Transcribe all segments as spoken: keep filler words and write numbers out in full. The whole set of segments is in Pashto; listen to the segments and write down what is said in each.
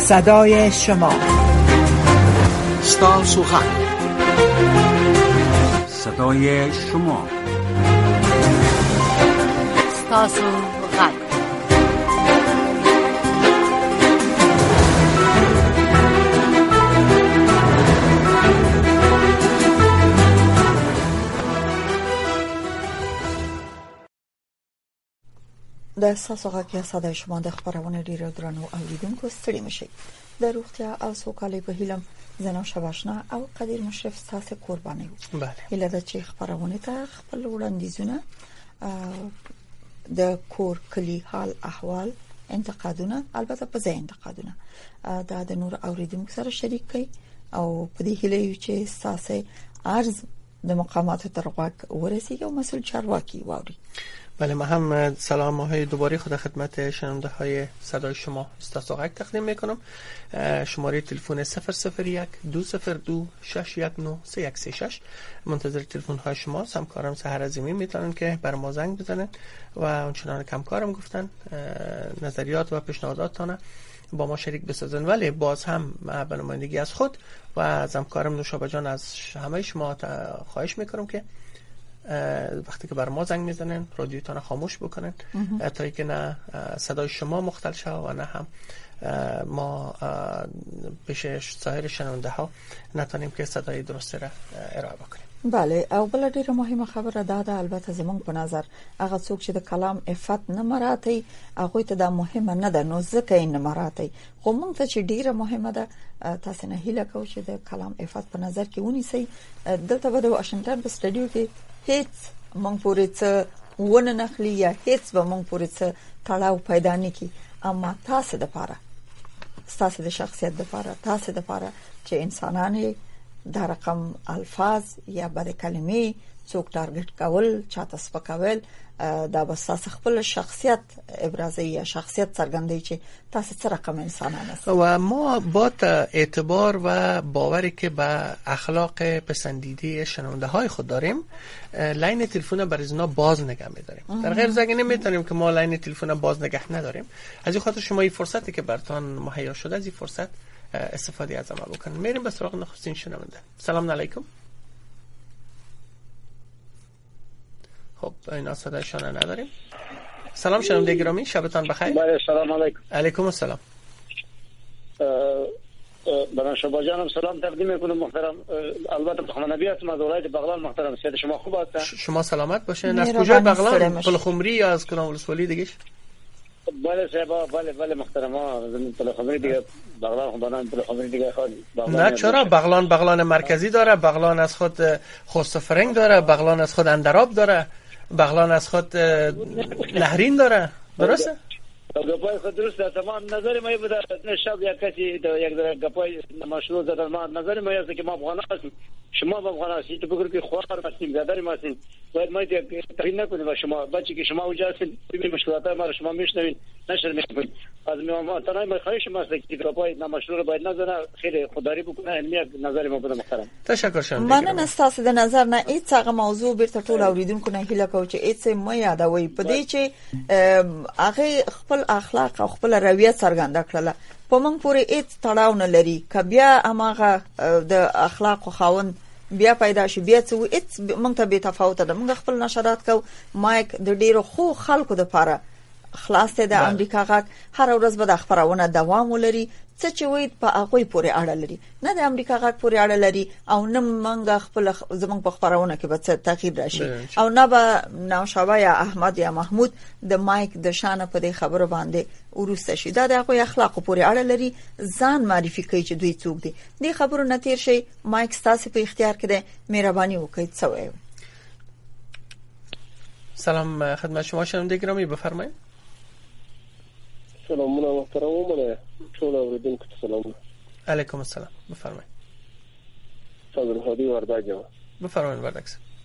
صدای شما، ستاسو غږ، صدای شما، ستاسو غږ. د ستاسو غږ یا صدای شما د خبرونه ډیرو درنو اوریدونکو ستړي مشي. د روغتیا او سوکالۍ په هیله زنه شباشنا او قدیر مشرف ستاسو قرباني وو. بله. هیله د چې خبرونه ته خپل وړاندیزونه د کور کلی حال احوال انتقادونه البته په ځای انتقادونه دا د نور اوریدونکو سره شریک کړئ او په دې هیله چې ستاسو عرض د مقامات تر غوږ ورسیږي او مسئول چارواکي واوري. بله، ما هم سلام های دوباره خود خدمت شنونده های صدای شما ستاسو غږ تقدیم میکنم. شماره تلفن صفر صفر یک دو صفر دو شش یک نه سه یک سه شش منتظر تلفن های شما. همکارم سحر عظیمی میتونن که بر ما زنگ بزنن و اونچنان که همکارم گفتن نظریات و پیشنهاداتتان با ما شریک بسازن. ولی باز هم به نمایندگی از خود و از همکارم نوشابه جان از همه شما خواهش میکنم که وقتی که بر ما زنگ میزنن رادیوتان خاموش بکنن تا اینکه نه صدای شما مختل شود و نه هم ما پیش سایر شنونده ها نتونیم که صدای درسته را ارائه بکنیم. بله، او بل ډیره مهمه خبره دا ده، البته زمونږ په نظر هغه څوک چې د کلام عفت نه مراعاتي هغه ته دا مهمه نه ده، نو ځکه یې نه مراعاتي. خو موږ ته چې ډیره مهمه ده تاسو نه هیله کوو چې د کلام عفت په نظر کې ونیسئ. دلته به د واشنگټن په سټډیو کې هیڅ مونږ پورې څه ونه نخلی یا هیڅ به مونږ پورې څه تړاو پیدا نه کی، اما تاسو د پاره تاسو د شخصیت د پاره تاسو د پاره چې انسانانه د رقم الفاظ یا بد کلمې څوک ټارګټ کول چاته سپکول دا به تاسو خپل شخصیت ابرازي یا شخصیت څرګندوي چې تاسو څه رقم انسانان هستید. و ما با اعتبار و باوری که به اخلاق پسندیده شنونده های خود داریم لاین تلفن بر ازنا باز نگه می‌داریم. در غیر از اگه نمیتونیم که ما لاین تلفن باز نگه نداریم، از این خاطر شما این فرصتی که براتون مهیا شده از این فرصت استفاده از آن بکنید. میریم به سراغ نخستین شنونده. سلام علیکم. خب اینا صدایشان نداریم. سلام شنونده گرامی، شبتان بخیر. بله، سلام علیکم. علیکم السلام. بنا شما جانم سلام تقدیم میکنم محترم. البته بخمنبی هستم از ولایت بغلان محترم. سید شما خوب هستن؟ شما سلامت باشین. از کجای بغلان؟ پلخمری یا از کدام ولسوالی دیگه؟ بله صاحب، بله بله محترم، زمین پلخمری دیگه. بغلان خودان پلخمری دیگه خود. نه چرا بغلان بغلان مرکزی داره، بغلان از خود خوستفرنگ داره، بغلان از خود اندراب داره، بغلان از خود نهرین داره، درسته؟ گپای خود درسته. تمام نظر ما بود شب یک کسی یک در گپای مشروع زدن. ما نظر ما است که ما افغان هستیم، شما افغان هستید، تو بگو که خوار هستیم، زدر ما هستیم، باید ما تقریر نکنیم و شما بچه که شما اونجا هستید ببین مشکلات ما رو شما میشنوید نشر میکنید. از ما تنها ما خواهش ما است که گپای نامشروع باید نزنه، خیلی خودداری بکنه. این نظر ما بود محترم. تشکر شما. من نستاسو د نظر نه هیڅ هغه موضوع بیرته ټول اوریدونکو نه هیله کوم چې هیڅ مې یادوي په دې چې هغه خپل اخلاق او خپل رویه څرګنده کړله. په موږ پورې هیڅ تړاو نه لري که بیا هغه د اخلاق خاوند بیا پیدا شي بیا څه هیڅ موږ ته به تفاوت ده. موږ خپل نشرات کو مایک د ډیرو خو خلکو د پاره خلاص ته د امریکا غاک هر ورځ به د خبرونه دوام ولري. څه چې وایي په هغه پورې اړه لري، نه د امریکا غاک پورې اړه لري او نه موږ خپل زموږ په خبرونه کې به څه تغییر راشي او نه به نوشابه یا احمد یا محمود د مایک د شان په دې خبرو باندې ورسته شي. دا د هغه اخلاق پورې اړه لري. ځان معرفي کوي چې دوی څوک دي. دې خبرو نتیر شي مایک ستاسو په اختیار کې ده، مهرباني وکړئ څه وایي. سلام خدمت شما شنونده گرامی، بفرمایید. سلامونه محترم ومنه ټول اوریدونکو ته سلام. علیکم السلام، بفرمایید. صدر هادی ورداګم. بفرمایید ورداګ.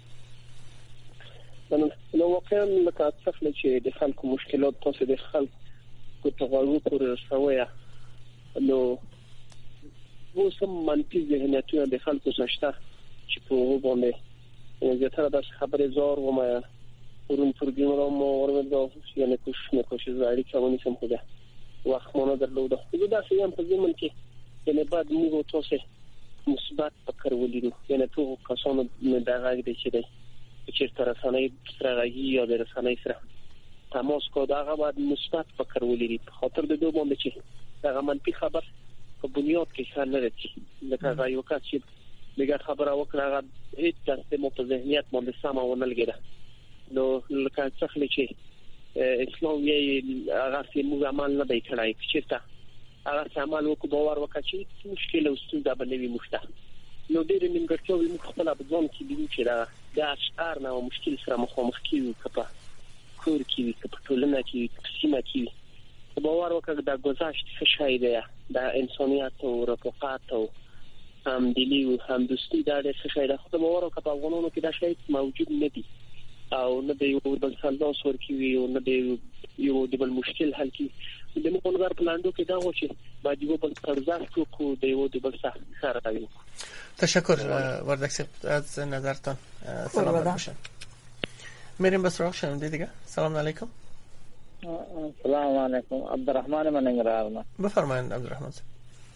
نو واقعا لکه څنګه چې د خلکو مشکلات تاسو د خلکو ته غوږ پورې رسوي، نو اوس هم منفي ذهنیتونه د خلکو شته چې په هغه باندې زیاتره د خبرې زور و ما ورون پروګرام ما ورمنده یعنی کوشش میکنم زاری که اونی سم خوده وخمانه درلوده. خو دا څه هم په ځمن کې یعنی بعد موږ تاسو مثبت فکر ولیدو. یعنی ټول کسانو د غږ د چې دی چې تر رسنۍ سره غږی یا د رسنۍ سره تماس کو دا هغه بعد مثبت فکر ولیدي په خاطر د دوه باندې چې دا منفي خبر په بنیاد کې ښه نه رسي. لکه هغه یو کس چې دغه خبره وکړه هغه هیڅ څه مو په ذهنیت باندې سم ونه لګیده. نو لکه څخه چې اسلام یې هغه سیمه عمل نه دی کړای چې تا هغه عمل وکړو باور وکړي چې مشکل او ستونزه به نه وي مشته. نو ډېر نیمګړتیاوې موږ خپل په ځان کې دي چې دا د اشعار نه مشکل سره مخامخ کیږي کپا کور کې په ټولنه کې سیمه کې باور وکړه دا گذشت څه شی دی دا انسانیت او رفاقت او هم دلی او هم دوستی دا څه شی دی. خو باور وکړه په افغانانو کې دا شی موجود نه دی او نه دی یو بل سلطنت ورکی او نه دی یو د بل مشکل حل کی. د مونږ په لاندو کې دا و چې باید یو بل قرضاست کو د یو د بل سره راوي. تشکر وردک صاحب از نظرتان. سلام باشن. میریم به سراغ شنونده دیگه. سلام علیکم. سلام علیکم. عبدالرحمن من ننگرهار. بفرمایید عبدالرحمن صاحب.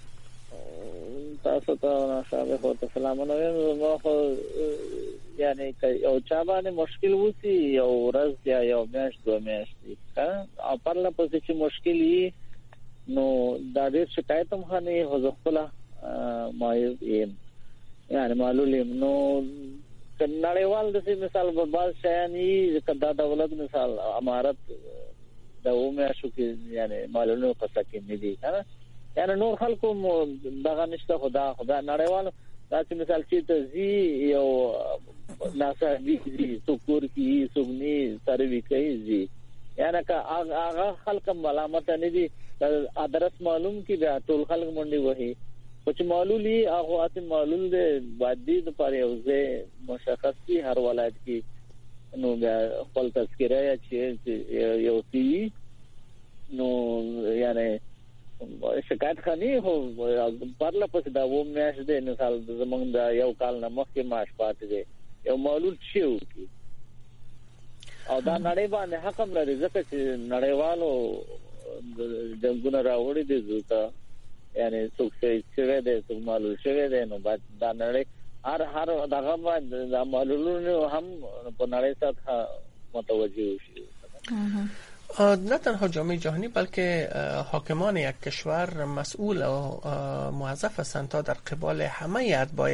تاسو ته شابه خو ته سلام علیکم. ما خو یعنی او چا باندې مشکل وسی یو ورځ یا یو میاشت دوه میاشتې ها او پر لا پسې چې مشکل یې نو دا ډېر شکایت هم خاني هو خپل مایو یم یعنی معلوم نو نړیوال د مثال په باز شایاني کدا دولت مثال امارت د اومه شو کې یعنی معلومه پسه کې نه دي ها یعنی نور خلکو دغه نشته خدا خدا نړیوال دا چې مثال چې ته زی یو ناسا دي څوکور کی سګنی سروي کوي زی یعنی کا هغه خلک ملامت نه دي ادرس معلوم کی بیا ټول خلک منډي وهي چې معلولی هغه اته معلول دی باندې د پاره اوسه مشخص کی هر ولایت کی نو بیا خپل تذکرہ یا چې یو سی نو یعنی شکایت خاني هو پرله پس دا و میاش دی مثال زمونږ دا یو کال نه مخکې ماش پات دی یو معلول شیو کی او دا نړۍ باندې حکم لري ځکه چې نړیوالو دغه راوړي دي ځکه یعنی څوک چې دی څوک معلول شوی دی نو بعد دا نړۍ هر هر دغه باندې دا معلولونه هم په نړۍ سره متوجه شي. نه تنها جامعه جهانی بلکه حاکمان یک کشور مسئول و موظف هستند تا در قبال همه اتباع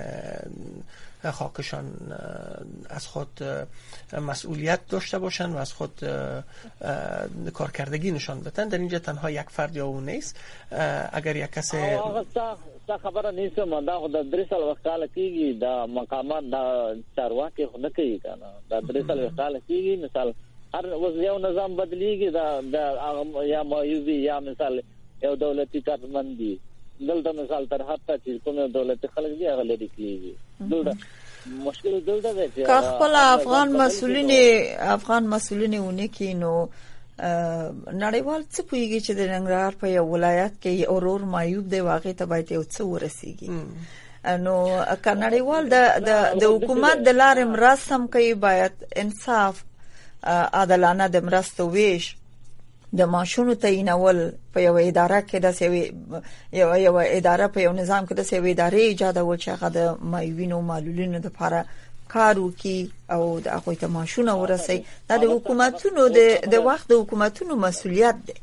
خاکشان از خود مسئولیت داشته باشند و از خود کارکردگی نشان بدن. در اینجا تنها یک فرد یا اون نیست. اگر یک کسی تا خبره نیست من دا خود درې سال وخت کال کیږي دا مقامات دا چارواکي خو نه کوي کنه دا درې سال وخت کال کیږي مثال هر وز یو نظام بدلیږي دا دا یا مایوزي یا مثال یو دولتي کارمندي دلته مثال تر حتی چې کومه دولتي خلک دی هغه لري کیږي دلته مشکل دلته دی چې خپل افغان مسؤلین افغان مسؤلین ونه کې نو نړیوال څه پویږي چې د ننګرهار په یو ولایت کې اورور مایوب دی واقع ته باید یو څه ورسیږي نو کانړیوال د د حکومت د لارې مرسم کوي باید انصاف عادلانه د مرستو ویش د ماشونو تعینول په یو اداره کې د سوي یو یو اداره په یو نظام کې د سوي ادارې ایجاد او چې هغه د مایوینو معلولینو لپاره کارو کی او د هغه ته ماشونه ورسي دا د حکومتونو د د وخت د حکومتونو مسؤلیت دی.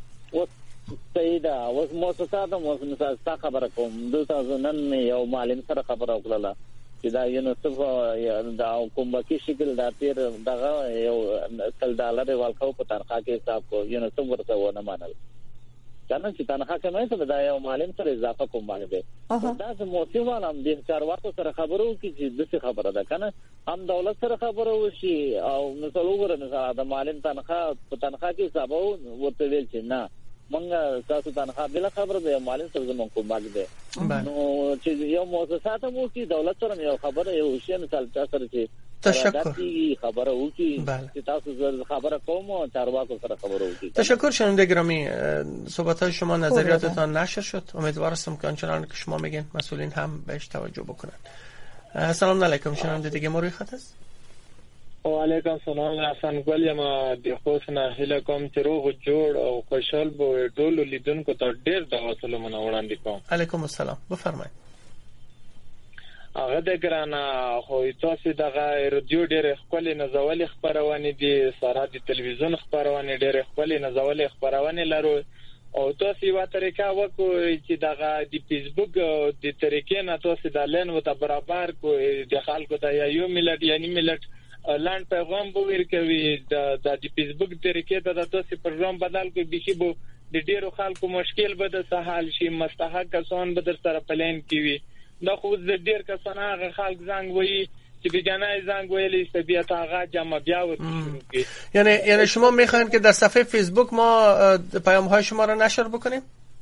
سیدا اوس مؤسسات مو مثال تا خبره کوم دلته نن یو معلم سره خبره وکړه چې دا یونیسف دا حکومت کې شکل دا تیر دغه یو تل ډالر ورکاو په تنخواه کې حساب کو یونیسف ورته ونه مانل څنګه چې تنخواه کمه څه دا یو معلم سره اضافه کوم باندې دا چې موسیوال هم د کارواتو سره خبرو کې چې د څه خبره ده کنه هم دولت سره خبرو وشي او مثال وګوره مثال دا معلم تنخواه په تنخواه کې حساب ورته ویل چې نه منګه تاسو تنخواه بل خبره ده معلم سره زمون کوم باندې نو چې یو مؤسسات مو کې دولت سره یو خبره یو شی مثال تاسو سره چې تشکر خبره وکي چې تاسو خبره کوم او چارواکو سره خبره وکي. تشکر شنونده گرامی صحبت‌های شما نظریاتتان نشر شد. امیدوار هستم که آنچنان که شما میگین مسئولین هم بهش توجه بکنن. سلام علیکم شنونده دیگه موری خط است. وعلیکم السلام حسن ګل یم د خوښنه هله کوم چې روغ جوړ او خوشحال به ټول لیدونکو ته ډیر د وصلو منوړاندې کوم. علیکم السلام، بفرمایئ. هغه د ګرانه خو تاسو دغه رادیو ډېر خپل نزول خبرونه دي، سره د تلویزیون خبرونه ډېر خپل نزول خبرونه لرو او تاسو یو طریقه وکړئ چې دغه د فیسبوک د طریقې نه تاسو د لین وته برابر کو د خلکو ته یو ملت یعنی ملت لاند پیغام به ورکوي د د فیسبوک طریقې ته د تاسو پروګرام بدل کوي بشي بو د ډیرو خلکو مشکل به د سهال شي، مستحق کسان به در سره پلان کوي. دا خو د ډیر کسان هغه خلک زنګ وایي چې بجانای زنگ ویلی طبیعت آقا جمع بیا و یعنی یعنی شما میخواین که در صفحه فیسبوک ما پیام های شما را نشر بکنیم؟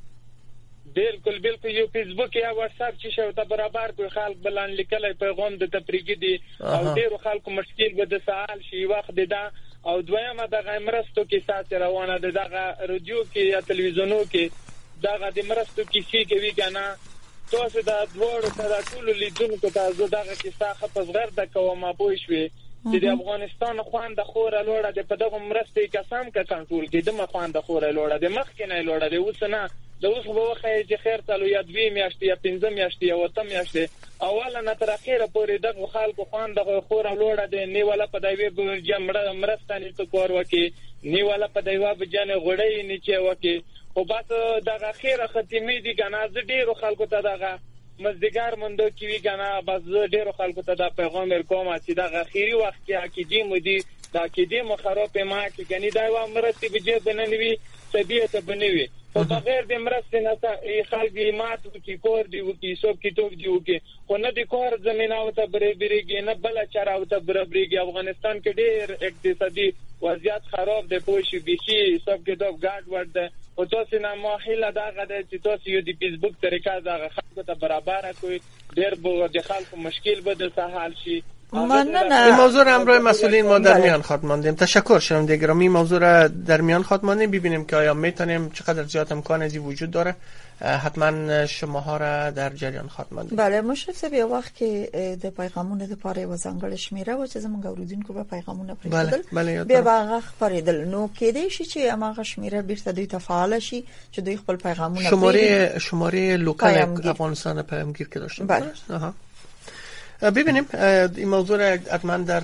بالکل بالکل یو فیسبوک یا واتس اپ چې شو ته برابر کوي خلک بلان لیکل پیغام د تفریقی دي او ډیر خلکو مشکل به د سوال شي وخت ده او دویمه دغه مرستو کې سات روانه ده دغه رادیو کې یا تلویزیونو کې دغه د مرستو کې شي کوي کنه تاسو دا دوړو سره ټول لیدونکو ته زه دغه کیسه خپل غیر د کومه پوه شوې چې د افغانستان خوانده خوره لوړه د په دغه مرستې قسم کا کنټرول کې د مخوانده خوره لوړه د مخ کې نه لوړه د اوس نه د اوس په وخت چې خیر تلو یا دوی میاشتې یا پنځه میاشتې یا وته میاشتې اوله نه تر اخیره پورې دغه خلکو خوانده خوره لوړه د نیواله په دایوي جمړه مرستانه تو کور وکي نیواله په دایوا بجانه غړې نیچه وکي او بس دغه خیره ختمې دي کنه ز ډیرو خلکو ته دغه مزدګار مندو کې وی کنه بس ډیرو خلکو ته د پیغام ورکوم چې دغه خیری وخت کې عقیدې مودي د عقیدې مخرب ما کې کني دا و مرستې بجې بننوي طبيعت بنوي او بغیر د مرستې نه خلک مات کی کور دی وکي سب کی توګ دی وکي خو نه د کور زمينه او ته برابرېږي نه بل چر او ته برابرېږي افغانستان کې ډېر اقتصادي وضعیت خراب دی پوښي بشي سب کې دوب ګاډ ورده او تاسو نه ماهله دغه د تاسو یو د فیسبوک طریقه دغه خلکو ته برابر کوي ډېر به د خلکو مشکل به د سهال شي. ممنونم. این موضوع را همراه مسئولین ما در میان خواهد ماندیم. تشکر شنونده گرامی. موضوع را در میان خواهد ماندیم ببینیم که آیا میتونیم چقدر زیاد امکان ازی وجود داره. حتما شماها را در جریان خواهد ماندیم. بله مشرف صاحب یو وخت کې د پیغامونو د پاره و ځانګړی شمیره و چې زموږ اوریدونکو په پیغامونه پرېږدل بله بیا هغه خبرېدل نو کېدې شي چې هغه شمیره بیرته دوی ته فعال شي چې دوی خپل پیغامونه شماره شماره لوکال افغانستان پیامگیر که داشتیم. بله آها. ببینیم این موضوع را حتما در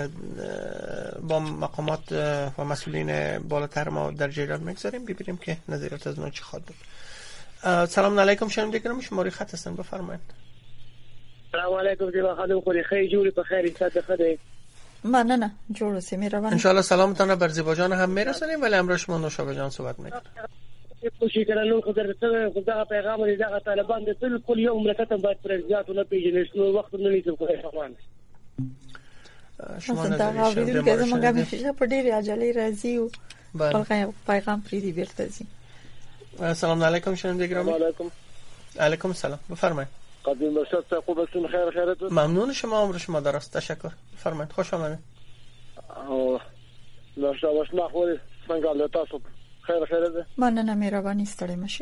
با مقامات و مسئولین بالاتر ما در جریان میگذاریم ببینیم که نظریات از اونها چی خواهد بود. سلام علیکم شنونده گرامی شماره خط هستن بفرمایید. سلام علیکم جناب خانم خوری خیلی جوری په خیر صد خدای من نه نه جوړ سه مې روان ان شاء الله سلامتانه بر زیباجان هم میرسونیم ولی امروز شما نوشابه جان صحبت میکنیم. کوشش کړنو خو درته خدای پیغام لري دغه طالبان د بالکل یو مملکت باید پرېږدي نه پیژنې نو وخت نه لیدل کوي خبران شما دا غوډل کې زمونږه مشه په ډېر عجله راځي او بلغه پیغام پری دی بیرته زی. سلام علیکم شنونده گرامی. علیکم علیکم السلام بفرمایید. قدیم باشد خوبتون خیر خیرتون. ممنون شما عمر شما درست تشکر بفرمایید خوش آمدید. او نوشابه نخوري څنګه له تاسو خیر خیر ده. مننه مهرباني ستړي مشي.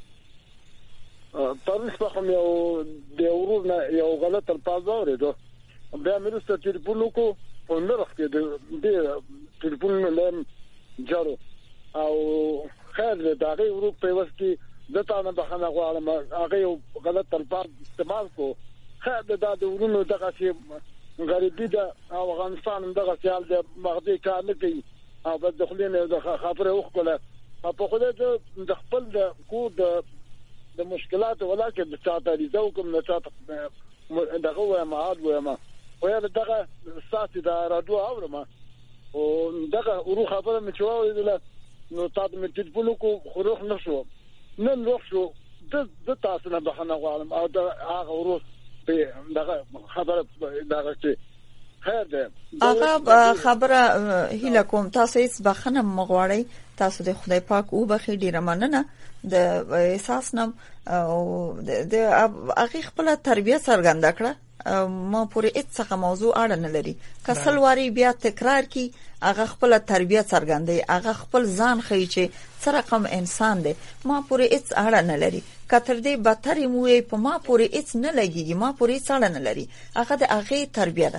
تاسو په کوم یو د ورور نه یو غلط الفاظ اورېدو بیا مې رسته ټلیفون کو په نرخ کې د ټلیفون نه جارو او خیر دا غي ورور په واسطه د تا نه بخنه غواړم هغه یو غلط الفاظ استعمال کو خیر دا د ورونو دغه شی غریبی د افغانستان دغه سیال د مغدي کار نه کوي او بس دخلینه د خبره وکړه په خوده د خپل د کو د د مشکلات ولکه د چاته دي کوم نه چاته دغه و ما عاد و ما ویا دغه ساتي د رادیو اورم او دغه ورو خبره مې چوي نو تاسو مې ټلیفون کو خروخ نشو نن روح شو د د تاسو نه بخنه غواړم او د هغه ورو په دغه خبره دغه چې خیر ده هغه خبره هیله کوم تاسو هیڅ بخنه مغواړی تاسو د خدای پاک او بخې ډیره مننه د احساس نم او د هغه خپل تربیه څرګنده کړه ما پورې هیڅ موضوع اړه نه لري کسل واری بیا تکرار کی هغه خپل تربیه څرګندې هغه خپل ځان خي چې څه رقم انسان دی ما پورې هیڅ اړه نه لري کتر دې بدتر مو په ما پورې هیڅ نه لګيږي ما پورې څه اړه نه لري هغه د هغه تربیه ده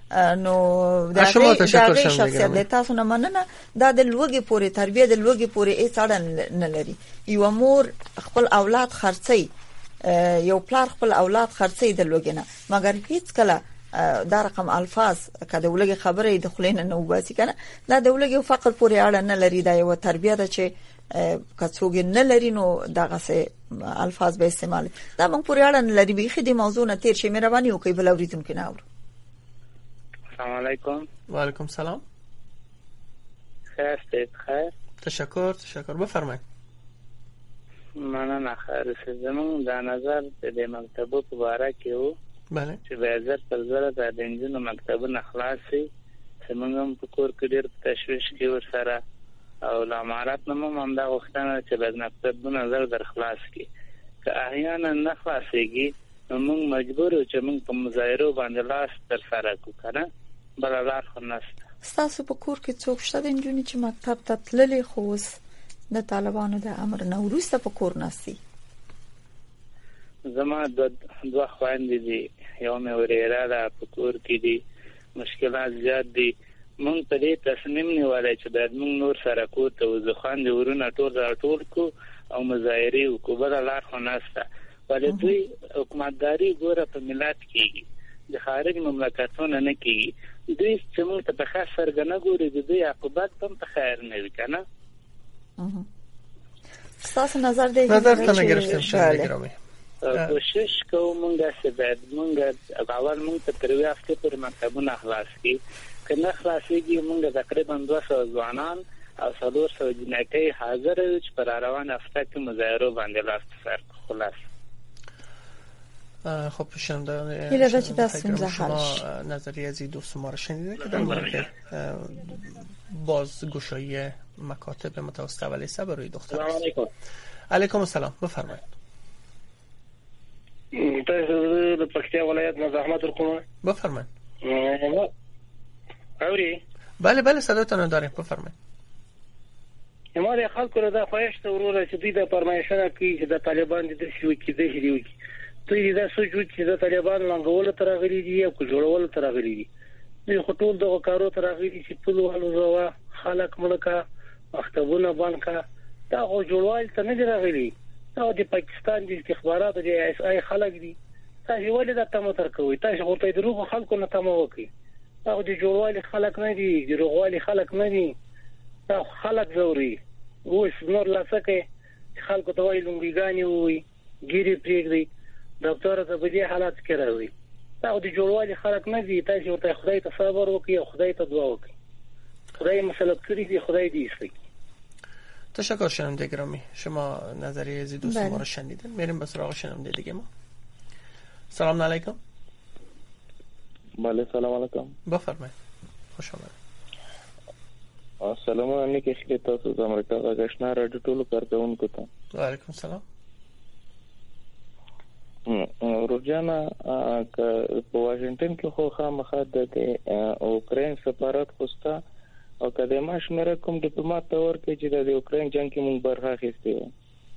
نو دا شخصیت د تاسو نه مننه دا د لوګي پورې تربیه د لوګي پورې هیڅ اړه نه لري. یو مور خپل اولاد خرڅي، یو پلار خپل اولاد خرڅي د لوګي نه، مګر هیڅ کله دا رقم الفاظ کده ولګي خبره د خلینو نه وباسي کنه. دا د ولګي فقط پورې اړه نه لري، دا یو تربیه ده چې کڅوګ نه لري نو دغه سه الفاظ به استعمال دا موږ پورې اړه نه لري. به خدي موضوع نه تیر شي مهرباني وکړئ بل اوریدونکو نه اورو. السلام علیکم. و علیکم سلام. خیر ست خیر. تشکر تشکر بفرمایید. مننه. خیر زمون د نظر د مکتبو په اړه کې وو بله چې به زر پر زر د انجینو مکتبونه خلاصي زمونږ په کور کې ډېر تشویش کې ورسره او لامارات نمو هم دا وختانه چې د مکتبونه زر در خلاص کی که احیانا نه خلاصيږي نو موږ مجبور یو چې موږ په مظاهرو باندې لاس تر سره کو کنه بل لار خو نشته. تاسو په کور کې څوک شته د انجونی چې مکتب ته تللي خو اوس د طالبانو د امر نه وروسته په کور ناسي؟ زما د دوه خويندې دي، یو مې وريره ده په کور کې دي، مشکلات زیات دي. مونږ په دې تصمیم نیولای چې باید مونږ نور سره کور ته وځخوان دي ورونه ټول راټول کو او مظاهره وکړو بل لار خو نشته. ولې دوی حکومتداري ګوره په ملت کېږي د خارج مملکتونو نه کېږي. دوی چې مونږ ته په خاص سرګنه ګوري د دوی عقوبت هم په خیر نه وي کنه. تاسو نظر دی نظر ته نگرفتم شده گرامی کوشش کوم مونږه چې باید مونږه اول مونږ ته تر وی هفته پر مکتبونه خلاص کی کنه خلاصيږي مونږ تقریبا دوه سوه ځوانان او څلور سوه جنکۍ حاضر یو چې پر روان هفته کې مظاهره باندې لاس سر خلاص. خب شنوندگان هیله داشت دستون زحلش نظریه از این دوست ما رو شنیده که در مورد بازگشایی مکاتب متوسط و لیسه برای دختر است. علیکم. علیکم السلام بفرمایید. تاسو د پکتیا ولایت نه زحمت ورکوم. بفرمایید. اوري؟ بله بله صداتون داریم بفرمایید. ما د خلکو نه دا خواهش ته وروره چې دوی د پرمایشنه کوي چې د طالبان د شي وکړي د شي وکړي. دوی دا سوچ وکړي چې د طالبان لنګول تر غلي دي او جوړول تر غلي دي. دوی خطول د کارو تر غلي چې په لوالو زوا خلک ملکه مکتبونه بانکا دا او جوړوال ته نه دی راغلي. دا د پاکستان د استخباراتو د اس آی خلک دي. تاسو ولې دا تاسو تر کوي تاسو غوته دروغ خلکو نه تمو وکي. دا د جوړوالي خلک نه دي، د روغوالي خلک نه دي. دا خلک زوري اوس نور لاسکه خلکو ته وایي لونګیګانی وي ګيري پریږدي ډاکټر ته په دې حالت کې راوي. دا د جوړوالي خلک نه دي. تاسو ته خدای ته صبر وکي او خدای ته دعا وکي. خدای مسلط کړی دی، خدای دې ایستي. تشکر شنونده گرامی، شما نظریه از دوست ما رو شنیدن. میریم به سراغ شنونده دیگه ما. سلام علیکم. بله سلام علیکم. بفرمایید. خوش آمدید. السلام علیکم خیلی تاسو د امریکا د غشنا راډیو ټولو کارکونکو ته. وعلیکم السلام. روجانا که په واشنگټن کې خو خامخا د اوکرين سفارت خوستا او کله ما شمیر کوم ډیپلوماټ تور کې چې د اوکرين جنگ کې مونږ برخه اخیستې و.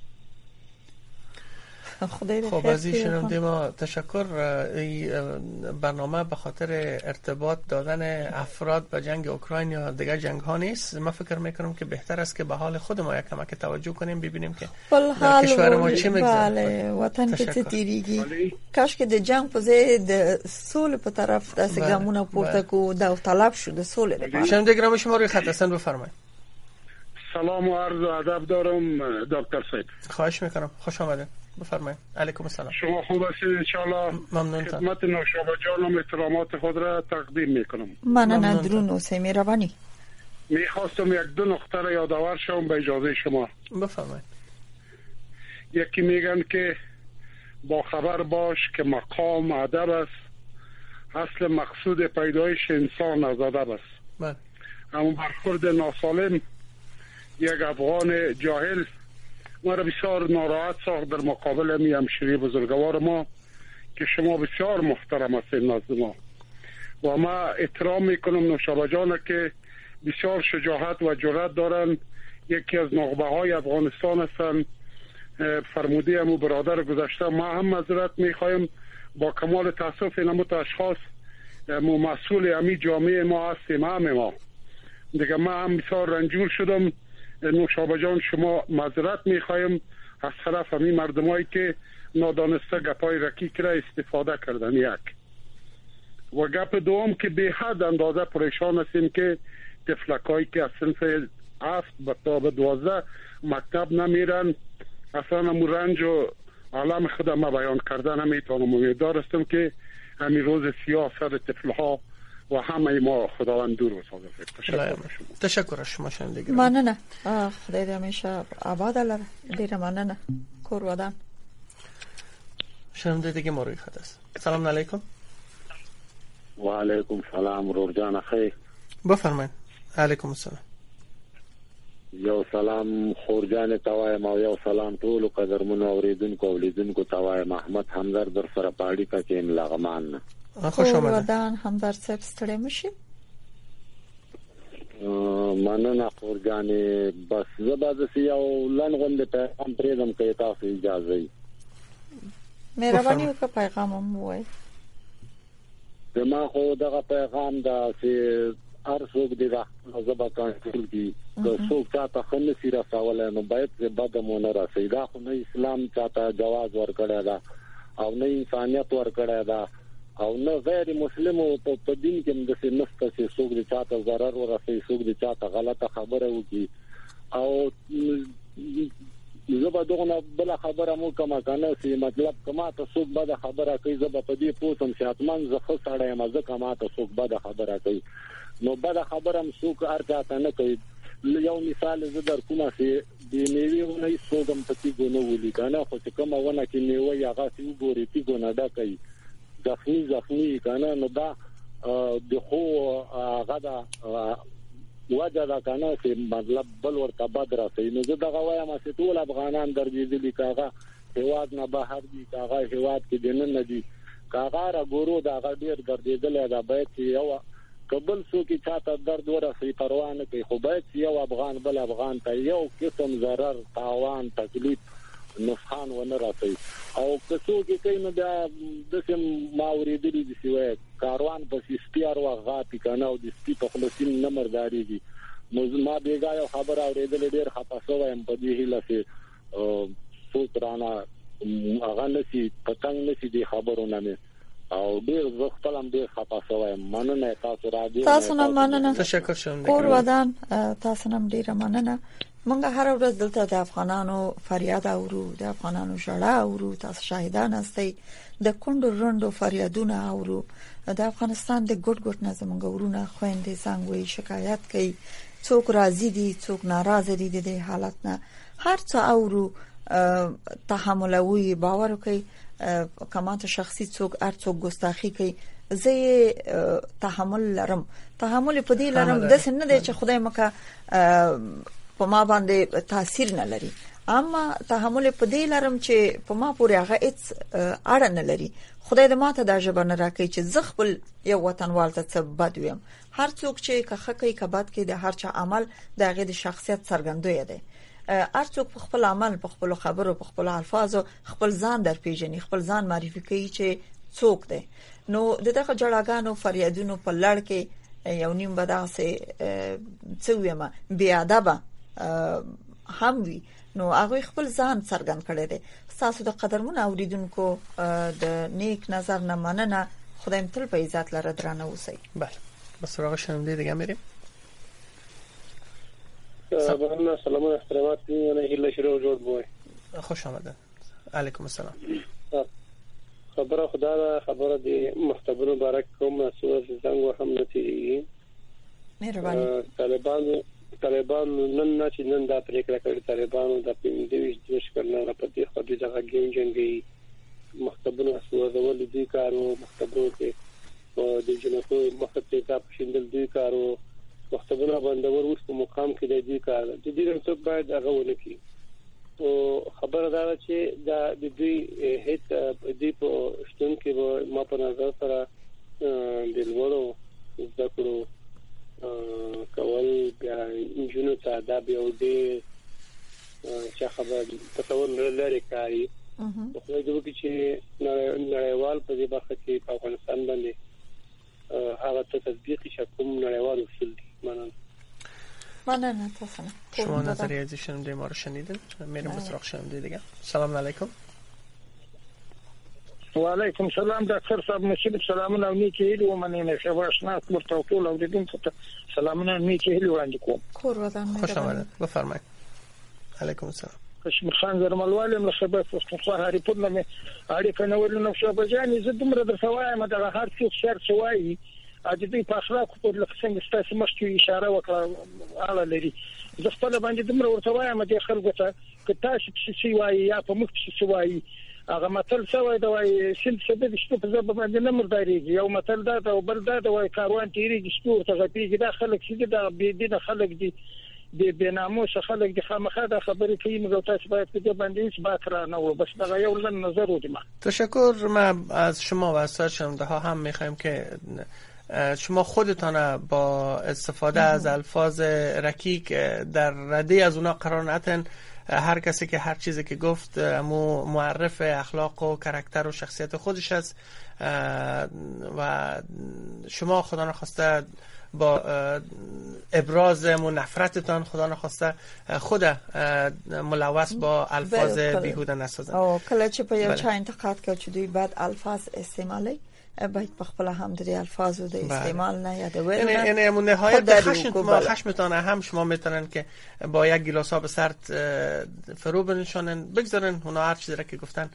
خب از این شنونده ما تشکر. این برنامه به خاطر ارتباط دادن افراد به جنگ اوکراین یا دیگر جنگ ها نیست. من فکر میکنم که بهتر است که به حال خود ما یک کمک توجه کنیم، ببینیم که در کشور ما چه میگذره. بله وطن که چه تیریگی کاش که د جنگ په ځای د سول په طرف داسې ګامونه پورته کو دا طلب شده سول لپاره. شنونده گرامی شما روی خط هستن بفرمایید. سلام و عرض ادب دارم دکتر صاحب. خواهش میکنم خوش آمدید. بفرمایید. علیکم السلام. شما خوب هستید ان شاء الله. ممنون. خدمت نوشابه جانم احترامات خود را تقدیم میکنم. ممنون درون اوسه مهربانی. میخواستم یک دو نقطه را یادآور شوم به اجازه شما. بفرمایید. یکی میگن که با خبر باش که مقام ادب است، اصل مقصود پیدایش انسان از ادب است. بله. اما برخورد ناسالم یک افغان جاهل ما را بسیار ناراحت ساخت در مقابل می همشیری بزرگوار ما که شما بسیار محترم هستید نزد ما و ما احترام میکنم نوشابه جان که بسیار شجاعت و جرأت دارن. یکی از نخبه های افغانستان هستن. فرموده امو برادر گذشته ما هم معذرت میخوایم. با کمال تاسف این هموت اشخاص مو مسئول امی جامعه ما هستیم همه ما دیگه. ما هم بسیار رنجور شدم. نوشابه جان شما معذرت میخوایم از طرف همین مردمایی که نادانسته گپای رکیک را استفاده کردن. یک و گپ دوم که به حد اندازه پریشان هستیم که طفلکایی که از صنف هفت تا به دوازده مکتب نمیرن، اصلا همون رنج و عالم خود ما بیان کردن نمیتونم. امیدوار هستم که همین روز سیاه سر طفلها و همه ما خداوند دور بسازه. تشکر شما. تشکر شما شنوندگان. مننه. خدای دې همیشه آباد لره. ډیره مننه. کور ودان. شنونده دیگه ما روی خط است. سلام علیکم. و علیکم سلام رورجان خیر. بفرمایید. علیکم السلام. یو سلام خورجان توایم او یو سلام ټول قدرمن اوریدونکو اولیدونکو توایم. احمد همدرد در سره پاړی کا کې لغمان. خوش آمدید. ودان همدرد صاحب ستړي مشي. مننه خورجان. بس زبردست یو لنغوند پیغام پریدم که تاسو اجازه ای. مهرباني وکړه پیغام مو وای. دما خو دغه پیغام دا چې هر څوک دې راځي زبا کنټرول کی که څوک چاته خنه سی رسول نو باید چې بدمونه راسي. دا خو نه اسلام چاته جواز ورکړی دا او نه انسانيت ورکړی دا او نه غیر مسلمو په دین کې د سنت څخه څوک دې چاته ضرر ورسي، څوک دې چاته غلطه خبره وکي. او زبا دغه بل خبره مو کما کنه چې مطلب کما ته څوک بده خبره کوي زبا په دې پوسم چې اتمن زخه سړی مزه کما ته څوک بده خبره کوي نو بده خبره هم څوک ارته نه کوي. یو مثال زه در کومه چې د میوه نه څوګم پتی ګونه ولي کنه خو چې کومه ونه کې میوه یا غاسي وګوري تی ګونه دا کوي زخمی زخمی کنه نو دا د خو غدا وجه دا کنه چې مطلب بل ورته بدر سي. نو زه دغه وایم چې ټول افغانان درځي کاغه هواد نه بهر دي کاغه هواد کې دنن نه دي کاغه را ګورو دا غډیر ګرځیدل دا باید یو قبل سو کې چاته درد ورسي پروا نه کوي خو باید یو افغان بل افغان ته یو قسم ضرر تاوان تکلیف نقصان ونه راځي. او کڅو کې کینو دا د سم ماوریدلی دي سوی کاروان په سپیار وغاپی کنه او د سپی په خلاصین نمبرداري دي. نو ما بیګا یو خبر اوریدل ډیر خپاسو وایم په دې هله سي سوترانا هغه نسی پتنګ نسی دي خبرونه نه او ډیر وختلم ډیر خپاسو وایم. مننه تاسو راځي. تاسو نه مننه. تشکر شم. کور ودان تاسو نه ډیر مننه. منګه هر ورځ دلته د افغانانو فریاد اورو، د افغانانو ژړا اورو. تاسو شاهدان استئ د کندو رندو فریادونه اورو. د افغانستان د ګډ ګډ نظم غورونه خويندې څنګه شکایت کوي، څوک راضي دي څوک ناراضه دي د حالت نه هر څه اورو. تحملوي باور کوي کماته شخصي څوک ار څوک ګستاخی کوي. زه تحمل لرم. تحمل په دې لرم د سن نه چې خدای مکه په ما باندې تاثیر نه لري، اما تحمل په دې لرم چې په ما پورې هغه هیڅ اړه نه لري. خدای دې ماته دا ژبه نه راکړي چې زغبل یو وطنوال ته څه بد ویم. هر څوک چې کخه کوي کبد کوي د هر چا عمل دغه د شخصیت څرګندوي دی. هر څوک په خپل عمل په خپل خبرو په خپل الفاظو خپل ځان در پیژني، خپل ځان معرفي کوي چې څوک دی. نو دغه جړاګانو فریادونو په لړ کې یو نیم بداسه څه ویمه بی ادبه هم وی نو هغه خپل ځان څرګند کړی دی. تاسو د قدرمن اوریدونکو د نیک نظر نه مننه. خدایم تل په عزت لره درنه اوسئ. بله بس سراغ شنونده دیگه میریم. سلام سلام احترامات میونه هیله شروع جوړ بوي. خوش آمدید. علیکم السلام. خبره خدا دا خبره دی مختبر مبارک کوم سوز څنګه هم نتی مهرباني. طالبان طالبان نن نه چې نن دا پریکړه کړې طالبانو د پندوي جوش کړنه په دې خو دې ځای کې جنگي مختبر سوز ول دي کارو مختبر کې او د جنکو مخته تا پښیندل دي کارو مختبر باندې ورس په مقام کې د دې کار د دې څخه باید هغه ونکړي. او خبره دا چې دا د دې هیڅ دې په شتون کې ما په نظر سره د لورو ذکرو کول بیا انجنونو ته دا بیا ودې چې خبره تصور لري کوي. خو دا د وکړي چې نړیوال په دې برخه کې په افغانستان باندې هغه ته تطبیق شي کوم نړیوال اصول دي. مننه. مننه تاسو. شما نظریه از شنونده ما رو شنیدین. میرم به سراغ شنونده دیگه. سلام علیکم. و علیکم سلام دکتر صاحب، مشید سلامونه او نیکی هیلې ومنئ. شباش ناس ورته ټول اوریدونکو ته سلامونه او نیکی هیلې وړاندې کوم. کور ودان خوش آمدید. بفرمایید. علیکم السلام. کشمیر خان زرملوال یم له خیبر پښتونخوا هاري پور نه اړیکه نه ولنه شو بجاني زه دومره درته وایم دا هر څه شر شوی اځ دې په اخلاق په لکه څنګه ستاسو مخکې اشاره وکړه اړه لري. زه خپل باندې دومره ورته وایم چې خلکو ته که تاسو څه شي وایي یا په مخ څه وایي هغه متل څه دا وایي سل څه د شپه په ځب باندې نه مرداريږي. یو متل دا او بل دا دا وایي کاروان تیریږي شپور ته غپیږي. دا خلک چې دا بي دینه خلک دي د بناموس خلک د خامخا د خبرې کوي. موږ تاسو باید په دې باندې هیڅ باتره نه و. بس دا یو لن نظر ودیم. تشکر. ما از شما و از شنونده ها هم میخوایم که شما خودتان با استفاده از الفاظ رکیک در رده از اونا قرار ندین. هر کسی که هر چیزی که گفت مو معرف اخلاق و کاراکتر و شخصیت خودش است و شما خدا نخواسته با ابراز نفرتتان خدا نخواسته خود ملوث با الفاظ بیهوده نسازن. او کله چې په یو چا انتقاد کوي چې دوی بعد الفاظ استعمالي باید په خپل هم د الفاظو د استعمال نه یادول نه. این این نهایت خشم خشمتان هم شما میتونن که با یک گیلاس آب سرد فرو بنشانن بگذارن اونا هر چیزی را که گفتن.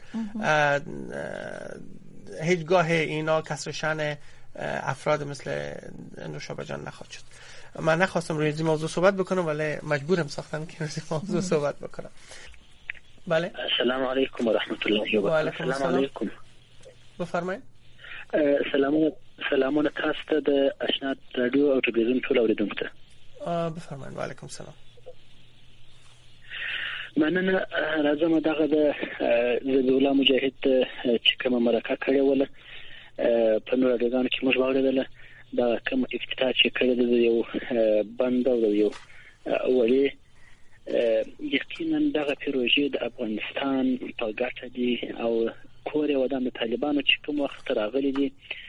هیچگاه اینا کسر شأن افراد مثل نوشابه جان نخواهد شد. من نخواستم روی این موضوع صحبت بکنم ولی مجبورم ساختم که روی موضوع صحبت بکنم. بله. السلام علیکم و رحمت الله و برکاته. السلام علیکم. بفرمایید. سلامونه سلامونه تاسو ته د آشنا رادیو او ټلویزیون ټول اوریدونکو ته. بفرمایید. وعلیکم السلام. مننه. راځم دغه د زبیح مجاهد چې کومه مرکه کړې وله په نور دغه کې موږ واوریدل دا کوم افتتاح چې کړی د یو بند او یو اولی یقینا دغه پروژې د افغانستان په ګټه دي او کور یې ودان د طالبانو چې کوم وخت راغلي دي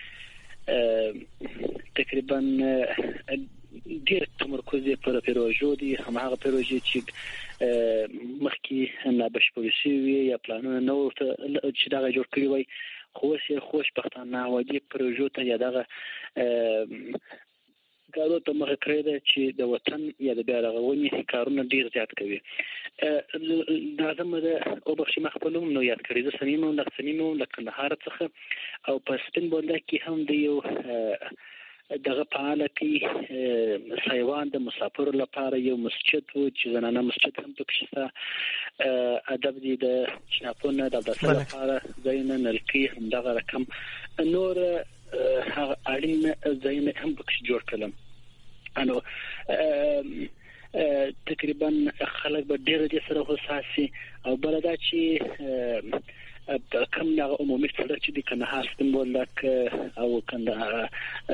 تقریبا ډېر تمرکز یې پر پروژو دي. هماغه پروژې چې مخکې نابشپړې شوي یا پلانونه نه ورته چې دغه جوړ کړي وای خو اوس یې خوشبختانه وادي پروژو ته یا دغه کارو ته مخه کړی ده چې د وطن یا د بیا رغونې کارونه ډیر زیات کوي. دا زموږ د او بخښي مخبلوم نو یاد کړی د سنیمو د سنیمو د کندهار څخه او په سپین بولدک کې هم د یو دغه فعاله کې سایوان د مسافر لپاره یو مسجد و چې زنانه مسجد هم پکې شته. ادب دي د چناپونه د داسې لپاره زینه نلکی هم دغه رقم نور هغه اړین زینه هم پکې جوړ کړم. انو تقریبا خلک به ډېر دي سره حساسي او بلدا چې کم نه عمومي سړک چې د کندهار سپین بولدک او کندهار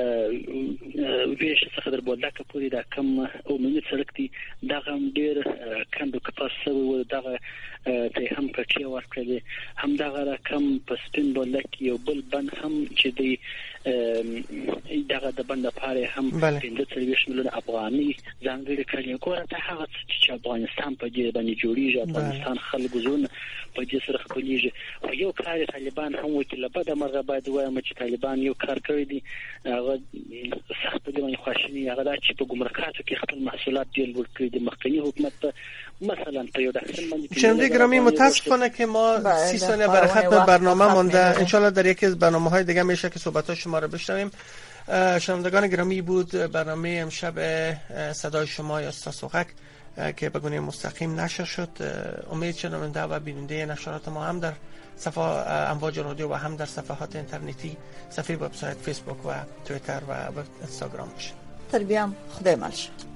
ویش څخه در بولدک پورې دا کم عمومي سړک دی دغه ډېر کندو کپاسه و دغه ته هم پټي ورکړي هم دغه رقم په سپین بولدک یو بل بند هم چې دی دغه د بند لپاره هم پنځه څلوېښت میلیونه افغاني ځانګړي کړي. ګوره ته هغه چې افغانستان په دې باندې جوړیږي افغانستان خلکو زونه په دې سره خپلېږي او یو کار طالبان هم وکیل په د مرغه باید وایم چې طالبان یو کار کړی دی هغه سخت دی باندې خواشنی هغه دا چې په ګمرکاتو کې خپل محصولات ډیر ور کړی دی. مخکنی حکومت مثلا په یو داخل باندې شنونده گرامی متاسفانه که ما سی ثانیه برای ختم برنامه مونده. انشالله در یکی از برنامه‌های دیگه میشه که صحبت‌های شما رو بشنویم. شنوندگان گرامی بود برنامه امشب صدای شما یا استاسوغک که به گونه مستقیم نشر شد. امید شنونده و بیننده نشرات ما هم در صفحه امواج رادیو و هم در صفحات اینترنتی صفحه وبسایت فیسبوک و توییتر و اینستاگرام میشه. تربیام خدای مالش.